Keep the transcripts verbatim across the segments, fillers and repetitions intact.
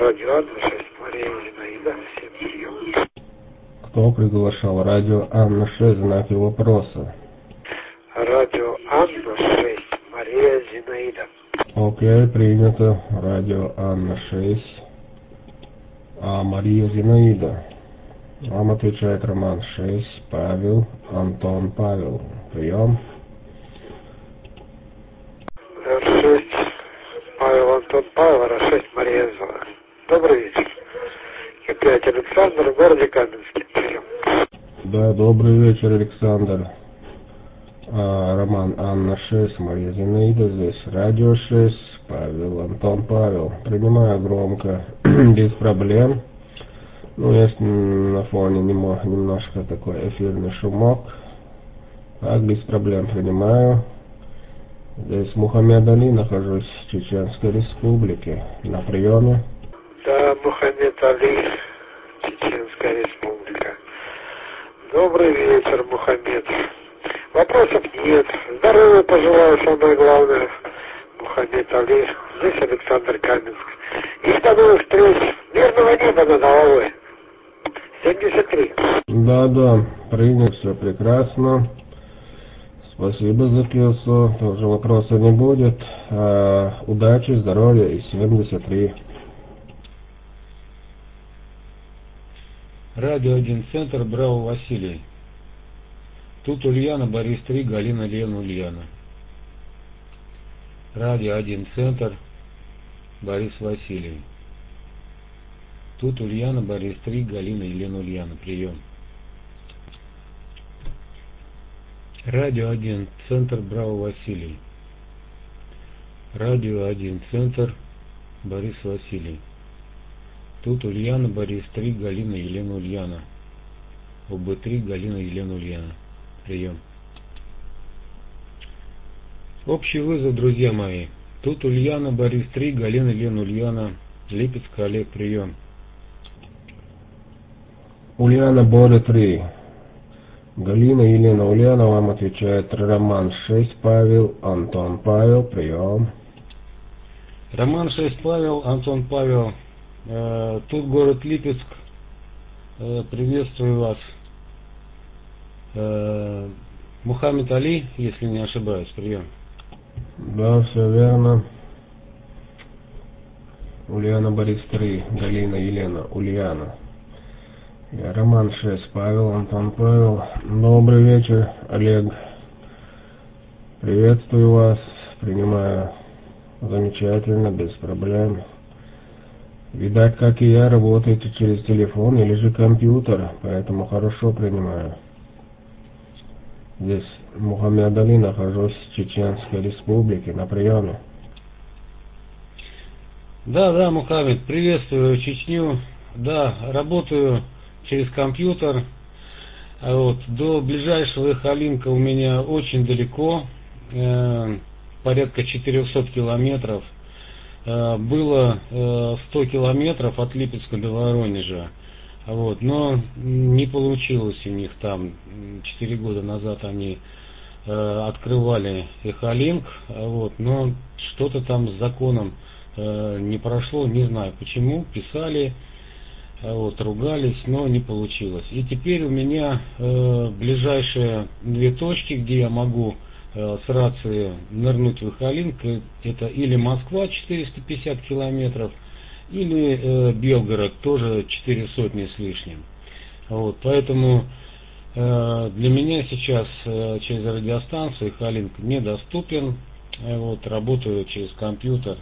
радио Анна шесть, Мария Зинаида, всем прием. Кто приглашал? Радио Анна шесть, знаки вопроса. Радио Анна шесть, Мария Зинаида. Окей, принято. Радио Анна шесть, а Мария Зинаида. Вам отвечает Роман шесть, Павел, Антон, Павел. Прием. шесть, Павел, Антон, Павел, шесть, Мария Зинаида. Добрый вечер. Опять Александр в городе Каменске. Прием. Да, добрый вечер, Александр. А, Роман, Анна шесть, Мария Зинаида здесь. Радио шесть, Павел, Антон, Павел. Принимаю громко, без проблем. Ну, есть на фоне немножко такой эфирный шумок. Так, без проблем принимаю. Здесь Мухаммед Али, нахожусь в Чеченской Республике. На приеме. Да, Мухаммед Али, Чеченская Республика. Добрый вечер, Мухаммед. Вопросов нет. Здоровья пожелаю, самое главное. Мухаммед Али. Здесь Александр Каменск. И до новых встреч. Мирного неба над головой. семьдесят три. Да, да, принят, все прекрасно. Спасибо за пьесу. Тоже вопроса не будет. А, удачи, здоровья и семьдесят три. Радио один центр, Браво, Василий. Тут Ульяна, Борис три, Галина, Лена, Ульяна. Радио один центр, Борис, Василий. Тут Ульяна, Борис три, Галина, Елена, Ульяна. Прием. Радио один центр, Браво, Василий. Радио один центр, Борис, Василий. Тут Ульяна, Борис три, Галина, Елена, Ульяна. ОБ три, Галина, Елена, Ульяна. Прием. Общий вызов, друзья мои. Тут Ульяна, Борис три, Галина, Елена, Ульяна. Липецк, Олег, прием. Ульяна, Боря три. Галина, Елена, Ульяна. Вам отвечает Роман шесть, Павел, Антон, Павел. Прием. Роман шесть, Павел, Антон, Павел. Э, тут город Липецк. Э, приветствую вас. Э, Мухаммед Али, если не ошибаюсь. Прием. Да, все верно. Ульяна, Борис три, Галина, Елена, Ульяна. Я Роман шесть, Павел, Антон, Павел. Добрый вечер, Олег. Приветствую вас. Принимаю замечательно, без проблем. Видать, как и я, работаете через телефон или же компьютер, поэтому хорошо принимаю. Здесь Мухаммед Али, нахожусь в Чеченской Республике, на приеме. Да, да, Мухаммед, приветствую Чечню. Да, работаю через компьютер. Вот, до ближайшего Эхолинка у меня очень далеко, э, порядка четырехсот километров. Э, было э, сто километров от Липецка до Воронежа. Вот, но не получилось у них там. Четыре года назад они э, открывали Эхолинк, вот, но что-то там с законом э, не прошло, не знаю почему. Писали, вот, ругались, но не получилось. И теперь у меня э, ближайшие две точки, где я могу э, с рации нырнуть в Эхолинк, это или Москва четыреста пятьдесят километров, или э, Белгород, тоже четыре сотни с лишним. Вот, поэтому э, для меня сейчас э, через радиостанцию Эхолинк недоступен. Э, вот, работаю через компьютер.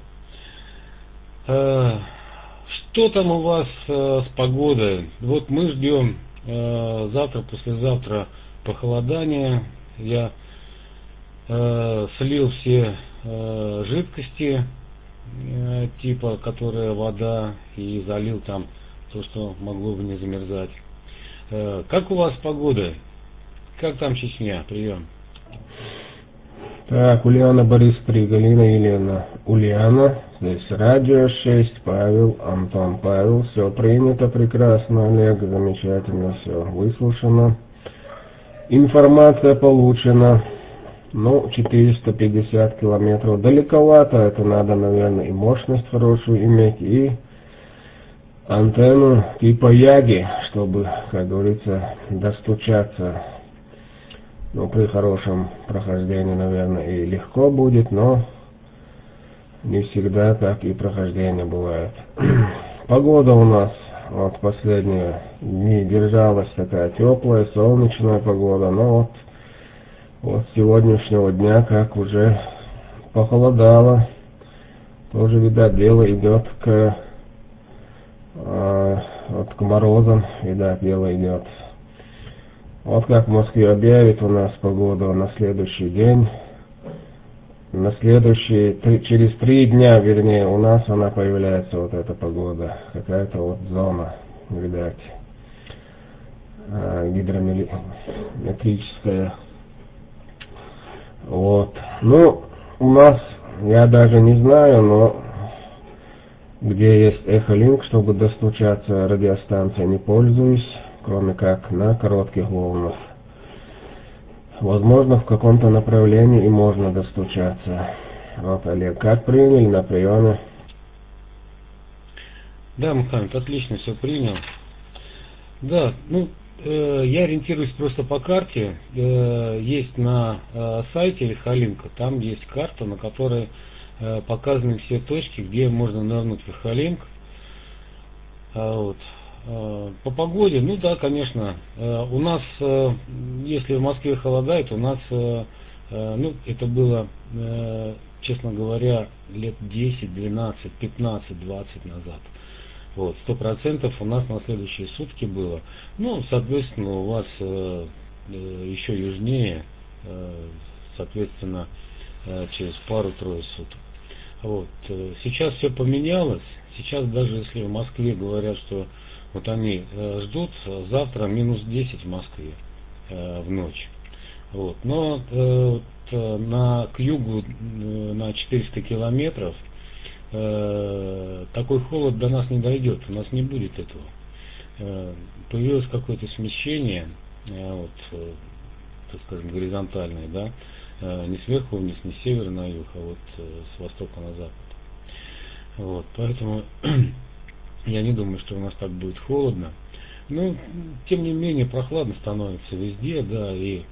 Э, что там у вас э, с погодой? Вот мы ждем э, завтра, послезавтра похолодания. Я э, слил все э, жидкости, э, типа, которые вода, и залил там то, что могло бы не замерзать. Э, как у вас с погодой? Как там Чечня? Прием. Так, Ульяна, Борис три, Галина, Елена, Ульяна. Здесь радио шесть, Павел, Антон, Павел. Все принято прекрасно, Олег, замечательно, все выслушано. Информация получена. Ну, четыреста пятьдесят километров далековато, это надо, наверное, и мощность хорошую иметь, и антенну типа Яги, чтобы, как говорится, достучаться. Ну, при хорошем прохождении, наверное, и легко будет, но не всегда так и прохождение бывает. Погода у нас вот последние дни держалась такая теплая, солнечная погода, но вот, вот с сегодняшнего дня как уже похолодало. Тоже, видать, дело идет к, э, вот к морозам, видать, дело идет. Вот как в Москве объявит у нас погоду на следующий день, на следующий, три, через три дня, вернее, у нас она появляется, вот эта погода, какая-то вот зона, видать, э, гидрометрическая. Вот. Ну, у нас, я даже не знаю, но где есть эхолинк, чтобы достучаться, радиостанция не пользуюсь, кроме как на коротких волнах. Возможно, в каком-то направлении и можно достучаться. Вот, Олег, как приняли на приеме? Да, Мухаммед, отлично все принял. Да, ну, э, я ориентируюсь просто по карте. Э, есть на э, сайте Эхолинка, там есть карта, на которой э, показаны все точки, где можно нырнуть в Эхолинк. А, вот. э, по погоде, ну да, конечно, э, у нас, э, если в Москве холодает, у нас, э, э, ну, это было, э, честно говоря, лет десять, двенадцать, пятнадцать, двадцать назад. Вот, сто процентов у нас на следующие сутки было. Ну, соответственно, у вас э, э, еще южнее, э, соответственно, э, через пару-трое суток. Вот, э, сейчас все поменялось. Сейчас даже если в Москве говорят, что вот они э, ждут завтра минус десять в Москве э, в ночь. Вот, но э, вот, э, на, к югу э, на четыреста километров Э, такой холод до нас не дойдет, у нас не будет этого. Э, появилось какое-то смещение, э, вот, э, так скажем, горизонтальное, да, э, не сверху вниз, не с севера на юг, а вот э, с востока на запад. Вот, поэтому я не думаю, что у нас так будет холодно. Но, тем не менее, прохладно становится везде, да, и,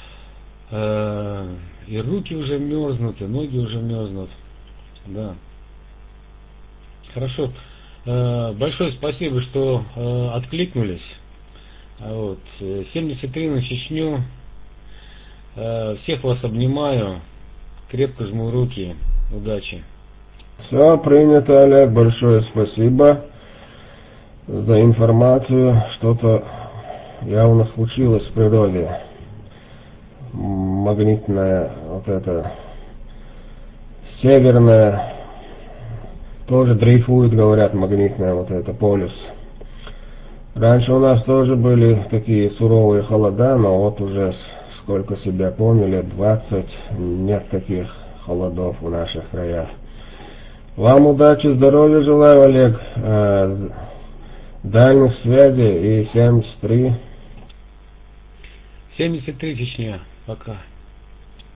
э, и руки уже мерзнут, и ноги уже мерзнут, да. Хорошо. Большое спасибо, что откликнулись. Вот. семьдесят три на Чечню. Всех вас обнимаю. Крепко жму руки. Удачи. Все принято, Олег. Большое спасибо за информацию. Что-то явно случилось в природе. Магнитная, вот эта северная, тоже дрейфует, говорят, магнитная вот это полюс. Раньше у нас тоже были такие суровые холода, но вот уже сколько себя помню, лет двадцать, нет таких холодов в наших краях. Вам удачи, здоровья желаю, Олег, э, дальних связей и семьдесят три. семьдесят три Чечня. Пока.